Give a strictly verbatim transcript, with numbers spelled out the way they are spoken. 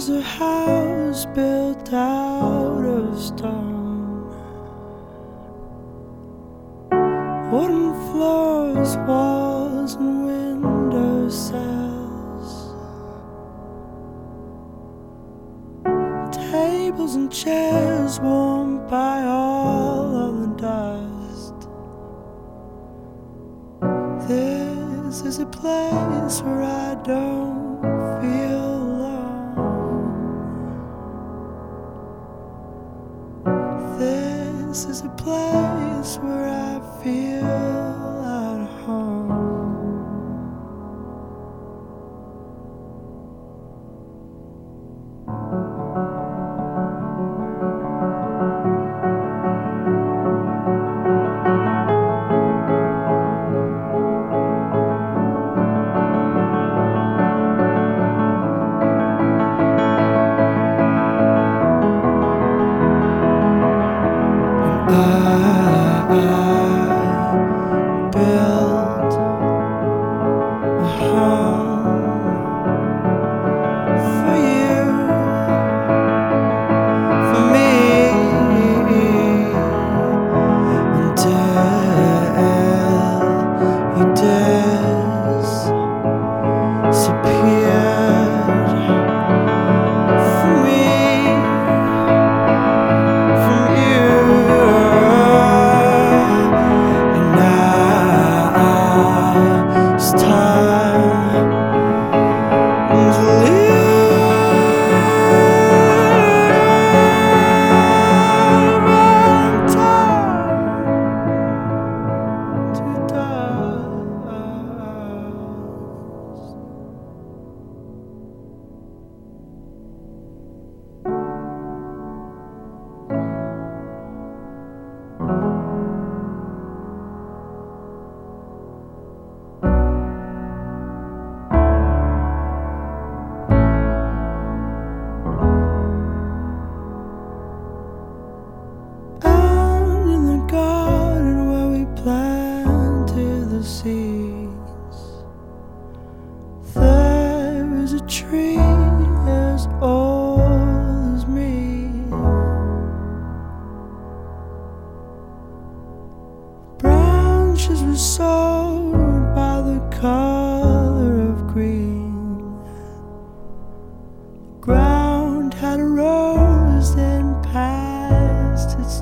was a house built out of stone, wooden floors, walls and window sills, tables and chairs warmed by all of the dust. This is a place where I don't feel alone. This is a place where I feel at home. I built a home for you, for me, until you disappeared from me, from you. It's time to live and time to dust. Out in the garden where we planted the seeds, there is a tree as old as me. Branches were sold by the color of green. The ground had a rose and passed its